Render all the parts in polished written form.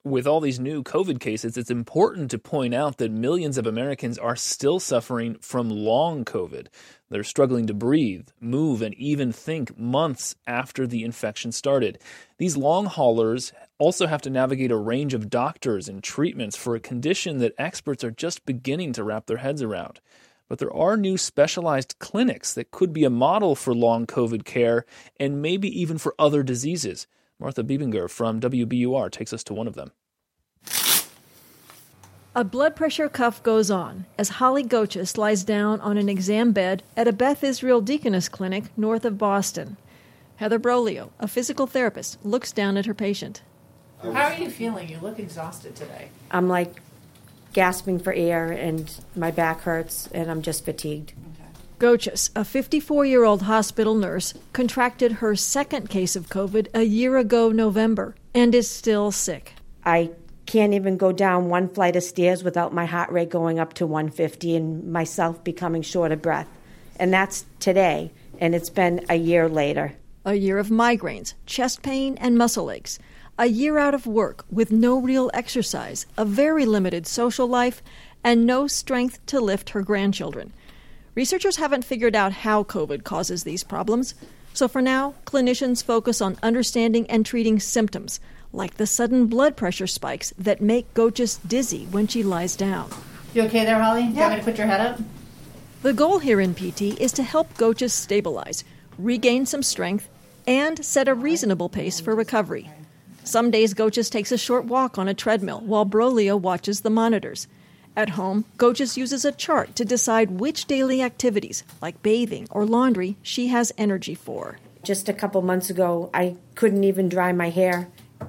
With all these new COVID cases, it's important to point out that millions of Americans are still suffering from long COVID. They're struggling to breathe, move, and even think months after the infection started. These long haulers also have to navigate a range of doctors and treatments for a condition that experts are just beginning to wrap their heads around. But there are new specialized clinics that could be a model for long COVID care and maybe even for other diseases. Martha Biebinger from WBUR takes us to one of them. A blood pressure cuff goes on as Holly Gochis lies down on an exam bed at a Beth Israel Deaconess Clinic north of Boston. Heather Brolio, a physical therapist, looks down at her patient. How are you feeling? You look exhausted today. I'm like gasping for air and my back hurts and I'm just fatigued. Gochis, a 54-year-old hospital nurse, contracted her second case of COVID a year ago November and is still sick. I can't even go down one flight of stairs without my heart rate going up to 150 and myself becoming short of breath. And that's today, and it's been a year later. A year of migraines, chest pain, and muscle aches. A year out of work with no real exercise, a very limited social life, and no strength to lift her grandchildren. Researchers haven't figured out how COVID causes these problems, so for now, clinicians focus on understanding and treating symptoms, like the sudden blood pressure spikes that make Gochis dizzy when she lies down. You okay there, Holly? Yeah. You want me to put your head up? The goal here in PT is to help Gochis stabilize, regain some strength, and set a reasonable pace for recovery. Some days, Gochis takes a short walk on a treadmill while Brolio watches the monitors. At home, Gochis uses a chart to decide which daily activities, like bathing or laundry, she has energy for. Just a couple months ago, I couldn't even dry my hair.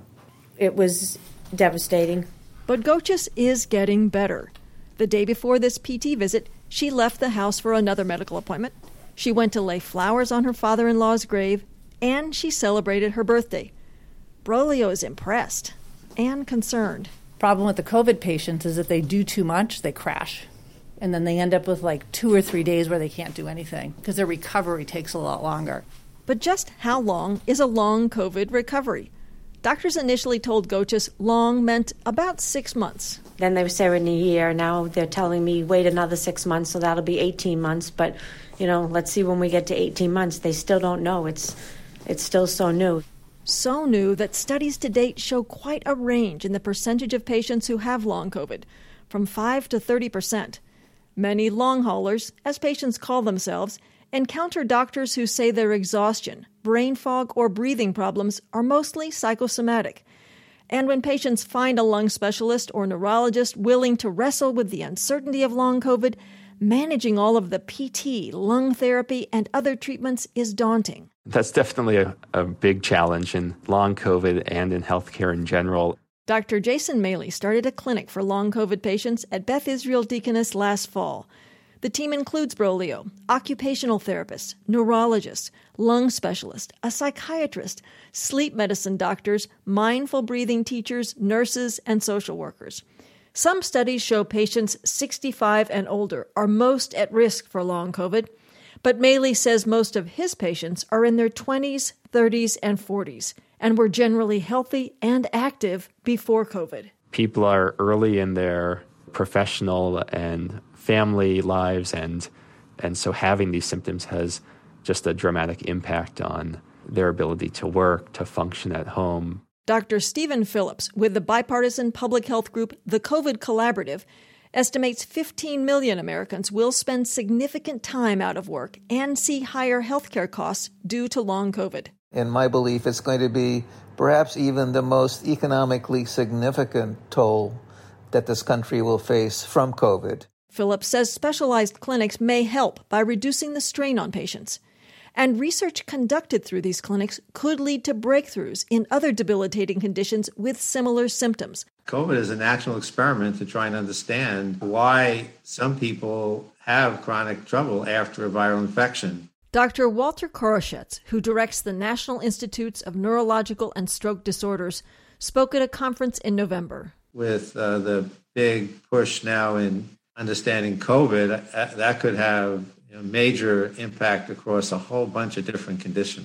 It was devastating. But Gochis is getting better. The day before this PT visit, she left the house for another medical appointment. She went to lay flowers on her father-in-law's grave, and she celebrated her birthday. Brolio is impressed and concerned. Problem with the COVID patients is if they do too much, they crash. And then they end up with like 2 or 3 days where they can't do anything because their recovery takes a lot longer. But just how long is a long COVID recovery? Doctors initially told Gochis long meant about 6 months. Then they said in a year. Now they're telling me wait another 6 months, so that'll be 18 months. But, let's see when we get to 18 months. They still don't know. It's still so new. So new that studies to date show quite a range in the percentage of patients who have long COVID, from 5 to 30%. Many long haulers, as patients call themselves, encounter doctors who say their exhaustion, brain fog, or breathing problems are mostly psychosomatic. And when patients find a lung specialist or neurologist willing to wrestle with the uncertainty of long COVID, managing all of the PT, lung therapy, and other treatments is daunting. That's definitely a big challenge in long COVID and in healthcare in general. Dr. Jason Maley started a clinic for long COVID patients at Beth Israel Deaconess last fall. The team includes Brolio, occupational therapists, neurologists, lung specialists, a psychiatrist, sleep medicine doctors, mindful breathing teachers, nurses, and social workers. Some studies show patients 65 and older are most at risk for long COVID, but Maley says most of his patients are in their 20s, 30s, and 40s, and were generally healthy and active before COVID. People are early in their professional and family lives, and so having these symptoms has just a dramatic impact on their ability to work, to function at home. Dr. Stephen Phillips, with the bipartisan public health group The COVID Collaborative, estimates 15 million Americans will spend significant time out of work and see higher healthcare costs due to long COVID. In my belief, it's going to be perhaps even the most economically significant toll that this country will face from COVID. Phillips says specialized clinics may help by reducing the strain on patients. And research conducted through these clinics could lead to breakthroughs in other debilitating conditions with similar symptoms. COVID is a natural experiment to try and understand why some people have chronic trouble after a viral infection. Dr. Walter Koroshetz, who directs the National Institutes of Neurological and Stroke Disorders, spoke at a conference in November. With the big push now in understanding COVID, that could have major impact across a whole bunch of different conditions.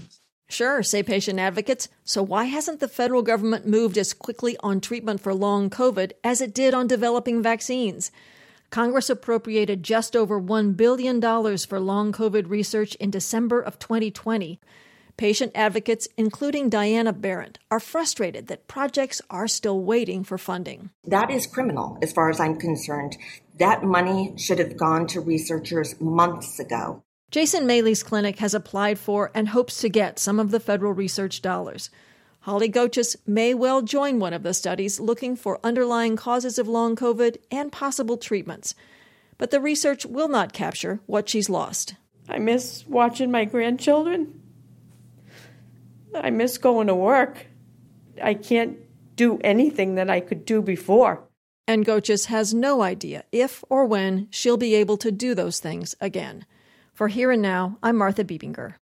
Sure, say patient advocates. So why hasn't the federal government moved as quickly on treatment for long COVID as it did on developing vaccines? Congress appropriated just over $1 billion for long COVID research in December of 2020. Patient advocates, including Diana Barrett, are frustrated that projects are still waiting for funding. That is criminal, as far as I'm concerned. That money should have gone to researchers months ago. Jason Maley's clinic has applied for and hopes to get some of the federal research dollars. Holly Goetschus may well join one of the studies looking for underlying causes of long COVID and possible treatments. But the research will not capture what she's lost. I miss watching my grandchildren. I miss going to work. I can't do anything that I could do before. And Goetschus has no idea if or when she'll be able to do those things again. For Here and Now, I'm Martha Biebinger.